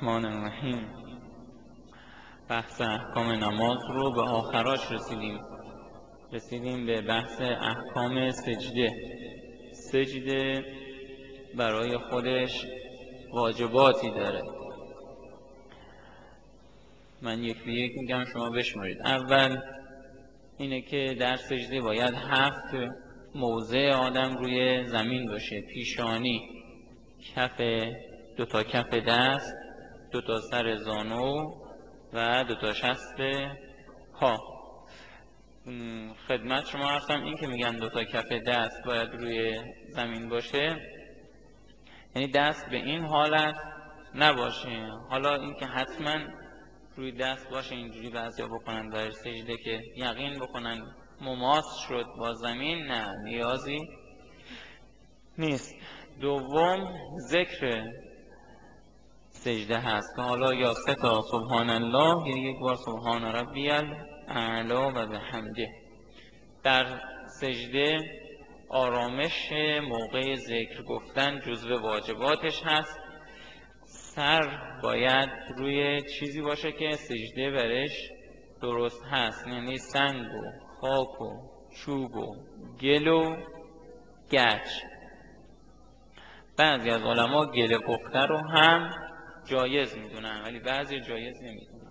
الرحمن الرحیم. بحث احکام نماز رو به آخراش رسیدیم به بحث احکام سجده. سجده برای خودش واجباتی داره. من یک به یک میگم، شما بشمارید. اول اینه که در سجده باید 7 موضع آدم روی زمین باشه: پیشانی، کف 2 کف دست، 2 سر زانو و 2 شست پا. خدمت شما هستم این که میگن 2 کف دست باید روی زمین باشه، یعنی دست به این حالت نباشه. حالا این که حتما روی دست باشه اینجوری بعضیا بکنن در سجده که یقین بکنن مماس شد با زمین، نه، نیازی نیست. دوم، ذکر سجده هست که حالا یا 3 تا سبحان الله یا 1 بار سبحان ربی الاعلی و بحمده. در سجده آرامش موقع ذکر گفتن جزو واجباتش هست. سر باید روی چیزی باشه که سجده برش درست هست، یعنی سنگ و خاک و چوب و گل و گچ. بعضی از علما گل پخته رو هم جایز میدونن ولی بعضی جایز نمیدونن.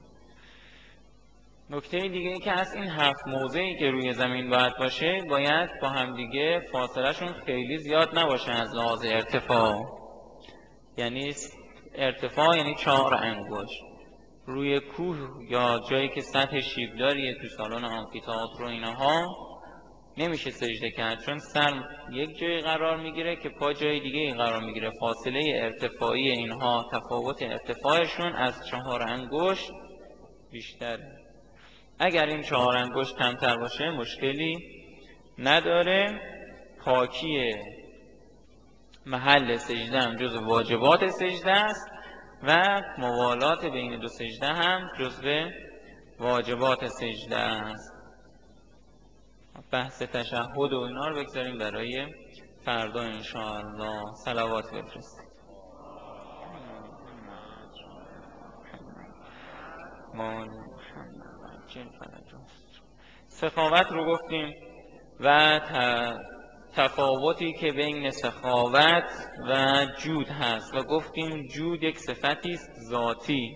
نکته دیگه ای که از این 7 موضعی که روی زمین باید با هم دیگه فاصلهشون خیلی زیاد نباشه از لحاظ ارتفاع. یعنی ارتفاع یعنی 4 انگشت. روی کوه یا جایی که سطح شیبداریه، تو سالن آمفی‌تئاتر و اینها نمیشه سجده کرد، چون سر یک جایی قرار میگیره که پا جای دیگه قرار میگیره. فاصله ارتفاعی اینها، تفاوت ارتفاعشون از 4 انگشت بیشتره. اگر این 4 انگشت کمتر باشه مشکلی نداره. پاکی محل سجده هم جز واجبات سجده است و موالات بین 2 سجده هم جزو واجبات سجده است. بحث تشهد و اینا رو بگذاریم برای فردا انشاءالله. صلوات بفرستید. سخاوت رو گفتیم و تفاوتی که بین سخاوت و جود هست و گفتیم جود یک صفتی است ذاتی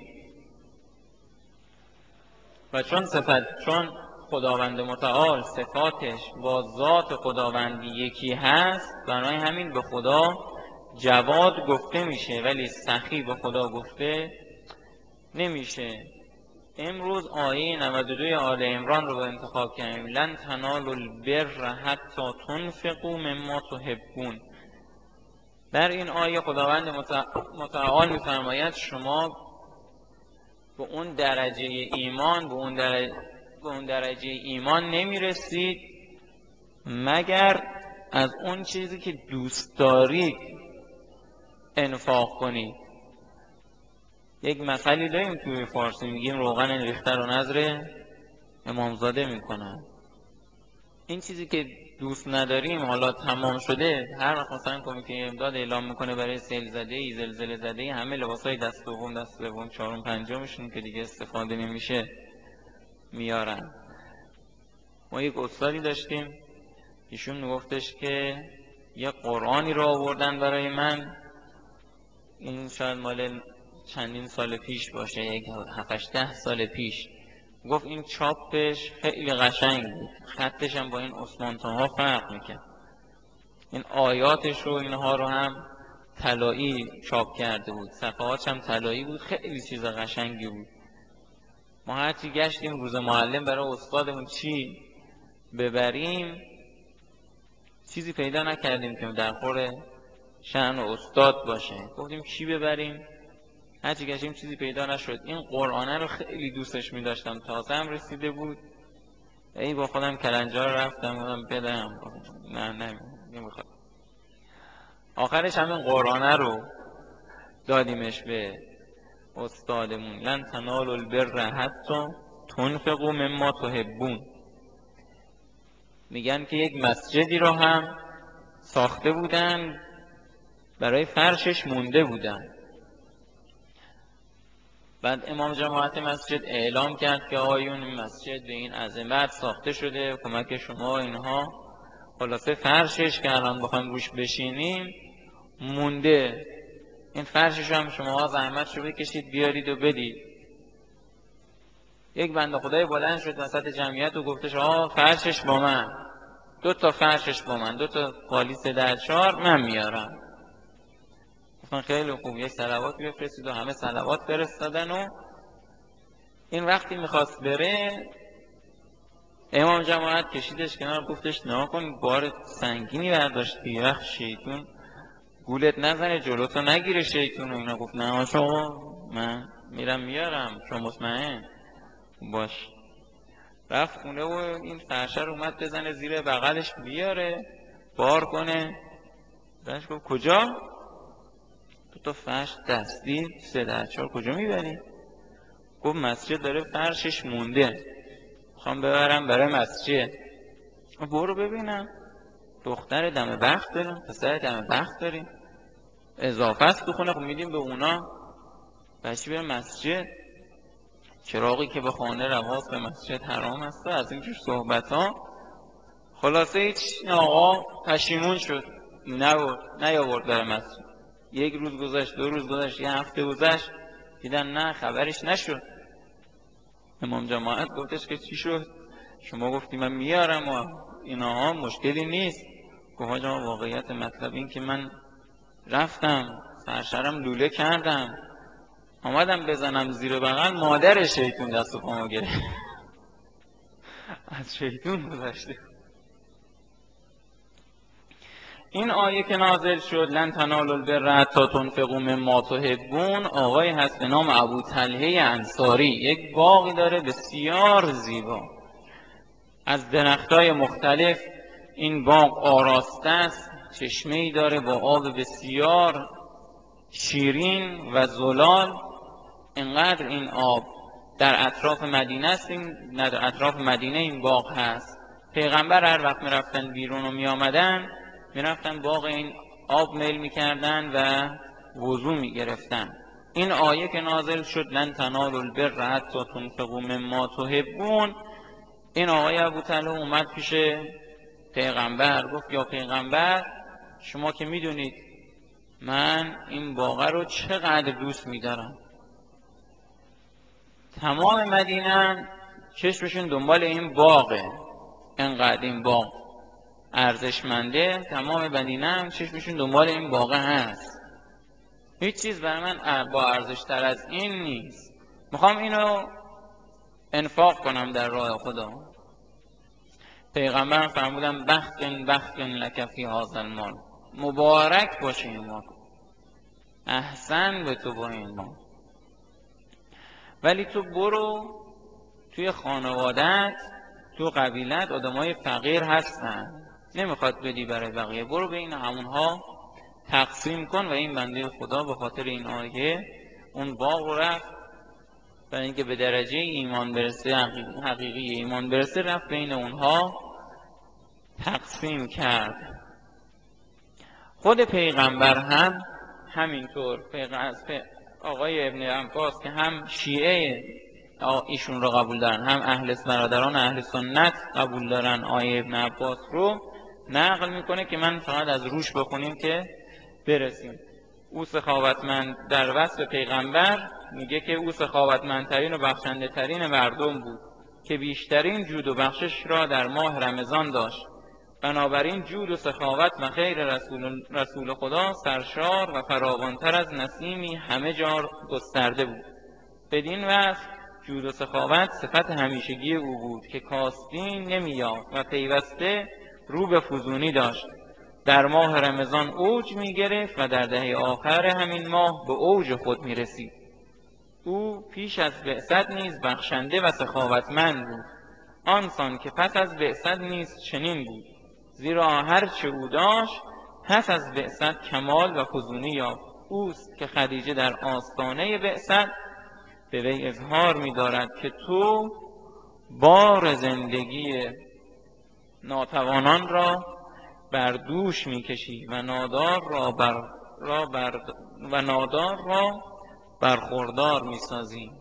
و چون خداوند متعال صفاتش با ذات خداوندی یکی هست، برای همین به خدا جواد گفته میشه ولی سخی به خدا گفته نمیشه. امروز آیه 92 آل عمران رو انتخاب کردیم: لن تنالوا البر حتی تنفقوا مما تحبون. در این آیه خداوند متعال می‌فرماید شما به اون درجه ایمان نمیرسید مگر از اون چیزی که دوست دارید انفاق کنید. یک مثلی داریم توی فارسی میگیم روغن ریخته رو نذر امامزاده میکنن. این چیزی که دوست نداریم حالا تمام شده، هر وقت مثلا کمیته امداد اعلام میکنه برای سیل زده، زلزله زده، همه لباسای دست دوم، چهارم، پنجمشون که دیگه استفاده نمیشه میارن. ما یک استادی داشتیم، ایشون میگفتش که یه قرآنی رو آوردن برای من، این شاید مال چندین سال پیش باشه، یک 7-8 سال پیش. گفت این چاپش خیلی قشنگ بود، خطش هم با این عثمان‌طاها فرق میکرد، این آیاتش رو اینها رو هم طلایی چاپ کرده بود، صفحاتش هم طلایی بود، خیلی چیز قشنگی بود. ما هرچی گشتیم روز معلم برای استادمون چی ببریم چیزی پیدا نکردیم که در خور شأن استاد باشه. گفتیم چی ببریم، هرچی گشتیم چیزی پیدا نشد. این قرآنه رو خیلی دوستش می داشتم، تازه هم رسیده بود. ای با خودم کلنجار رفتم بدم، نه نمیخواد. آخرش همین قرآنه رو دادیمش به استادمون: لن تنالوا البر حتی تنفقوا مما تحبون. میگن که یک مسجدی رو هم ساخته بودن، برای فرشش مونده بودن. بعد امام جماعت مسجد اعلام کرد که آقایون این مسجد به این عظمت ساخته شده، کمک شما اینها. خلاصه فرشش که الان بخوایم روش بشینیم مونده. این فرشش هم شما زحمتشو بکشید بیارید و بدید. یک بنده خدای بلند شد وسط جمعیت و گفتش فرشش با من، 2 تا فرشش با من، 2 تا پالیس 10-4 من میارم. گفتن خیلی خوب، یک صلوات بفرستید و همه صلوات فرستادن. و این وقتی میخواست بره امام جماعت کشیدش کنار، گفتش نه کن، بار سنگینی برداشتی، یه وقت شیطون گولت نزنه، جلوتو نگیره شیطون. و اینا گفت نه شما، من میرم میارم، شما مطمئن باش. رفت خونه و این فرشه رو اومد بزنه زیر بغلش بیاره بار کنه. بهش گفت کجا؟ 2 تا فرش دستی 3-4 کجا میبری؟ گفت مسجد داره فرشش مونده، میخوام ببرم برای مسجد. برو ببینم، دختر دم بخت داریم، پسر دم بخت داریم، اضافه است تو خونه، خب میدیم به اونا، بچه بره مسجد، چراغی که به خانه رواست به مسجد حرام است و از اینجور صحبت ها. خلاصه هیچ آقا پشیمون شد، نیاورد برای مسجد. 1 روز گذشت، 2 روز گذشت، 1 هفته گذشت، دیدن نه خبرش نشد. امام جماعت گفتش که چی شد؟ شما گفتی من میارم و اینها مشکلی نیست. گفت حاجا واقعیت مطلب این که من رفتم فرشرم لوله کردم، آمدم بزنم زیر بغل، مادر شیطون دست و پامو گرفت. از شیطون گذشته. این آیه که نازل شد لن تنالوا البر حتی تنفقوا مما تحبون، آقای هست به نام ابوطلحه انصاری، یک باغی داره بسیار زیبا از درختای مختلف. این باغ آراسته است، چشمه‌ای داره با آب بسیار شیرین و زلال. اینقدر این آب در اطراف مدینه است، در اطراف مدینه این باغ هست. پیغمبر هر وقت میرفتن بیرون و میامدن، میرفتن باغ این آب میل میکردن و وضو میگرفتن. این آیه که نازل شد لن تنالوا البر حتی تنفقوا مما تحبون، این آقای ابوطلحه اومد پیش پیغمبر، گفت یا پیغمبر، شما که میدونید من این باغ رو چقدر دوست میدارم، تمام مدینه چشمشون دنبال این باغه، انقدر این باغ ارزشمنده، تمام مدینه چشمشون دنبال این باغ هست، هیچ چیز برای من با ارزش تر از این نیست، میخوام اینو انفاق کنم در راه خدا. پیغمبر فرمودن بخت لک فی هذا المال، مبارک باشه این مال، احسن به تو با این مال، ولی تو برو توی خانوادت، تو قبیلت آدمای فقیر هستن، نمیخواد بدی برای بقیه، برو بین همونها تقسیم کن. و این بنده خدا به خاطر این آیه اون باغ رو رفت، برای اینکه به درجه ایمان برسه، حقیقی ایمان برسه، رفت بین اونها تقسیم کرد. خود پیغمبر هم همینطور، آقای ابن عباس که هم شیعه ایشون رو قبول دارن، هم برادران اهل سنت قبول دارن، آقای ابن عباس رو نقل میکنه که من فقط از روش بخونیم که برسیم. او سخاوتمند، در وصف پیغمبر میگه که او سخاوتمندترین و بخشنده ترین مردم بود که بیشترین جود و بخشش را در ماه رمضان داشت، بنابراین جود و سخاوت و خیر رسول خدا سرشار و فراوانتر از نسیمی همه جا گسترده بود. بدین وصف جود و سخاوت صفت همیشگی او بود که کاستین نمی‌یافت و پیوسته رو به فزونی داشت. در ماه رمضان اوج می‌گرفت و در دهه آخر همین ماه به اوج خود می‌رسید. او پیش از بعثت نیز بخشنده و سخاوتمند بود، آنسان که پس از بعثت نیز چنین بود، زیرا هرچه او داشت پس از بعثت کمال و فزونی یافت. اوست که خدیجه در آستانه بعثت به وی اظهار می‌دارد که تو بار زندگی ناتوانان را بر دوش می‌کشی و نادار را برخوردار میسازیم.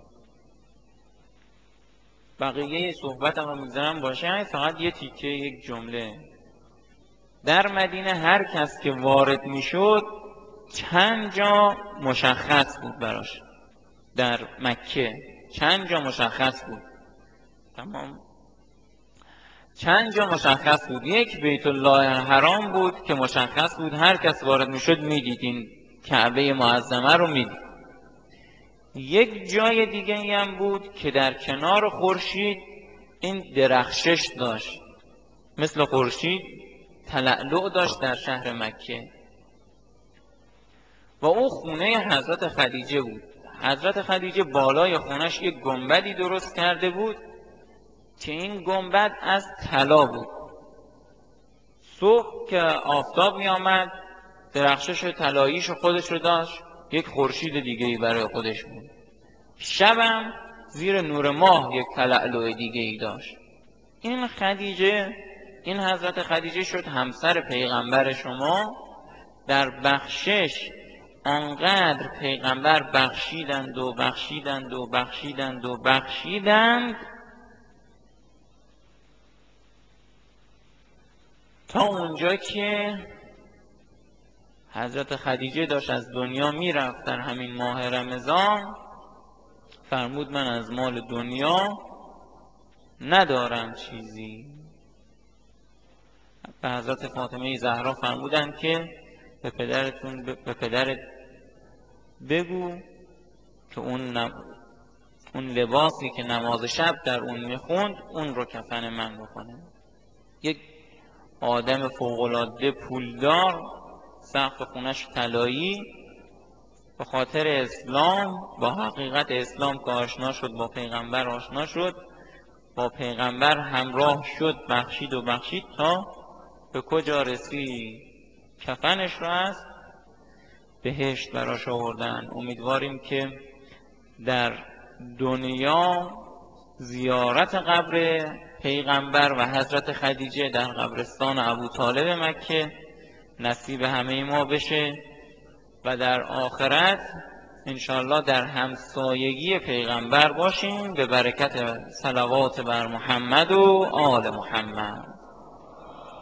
بقیه صحبتم رو میذارم باشه، فقط یه تیکه، یک جمله. در مدینه هر کس که وارد میشد چند جا مشخص بود براش. در مکه چند جا مشخص بود، تمام، چند جا مشخص بود. یک بیت الله حرام بود که مشخص بود، هر کس وارد میشد میدید، این کعبه معظمه رو میدید. یک جای دیگه هم بود که در کنار خورشید این درخشش داشت، مثل خورشید تلألؤ داشت در شهر مکه، و او خونه حضرت خدیجه بود. حضرت خدیجه بالای خونش یک گنبدی درست کرده بود که این گنبد از طلا بود. صبح که آفتاب می آمد درخشش طلاییش خودش رو داشت، یک خورشید دیگه‌ای برای خودش بود. شبم زیر نور ماه یک تلألؤ دیگه‌ای داشت. این خدیجه، این حضرت خدیجه شد همسر پیغمبر شما. در بخشش آنقدر پیغمبر بخشیدند و بخشیدند و بخشیدند و بخشیدند تا اونجا که حضرت خدیجه داشت از دنیا میرفت در همین ماه رمضان، فرمود من از مال دنیا ندارم چیزی. به حضرت فاطمه زهرا فرمودند که به پدرت بگو که اون لباسی که نماز شب در اون میخوند اون رو کفن من بکنه. یک آدم فوق‌العاده پولدار، سقف خونش طلایی، به خاطر اسلام، با حقیقت اسلام که آشنا شد، با پیغمبر آشنا شد، با پیغمبر همراه شد، بخشید و بخشید تا به کجا رسید؟ کفنش رو از بهشت براش آوردن. امیدواریم که در دنیا زیارت قبر پیغمبر و حضرت خدیجه در قبرستان ابوطالب مکه نصیب همه ما بشه و در آخرت انشاءالله در همسایگی پیغمبر باشیم به برکت صلوات بر محمد و آل محمد.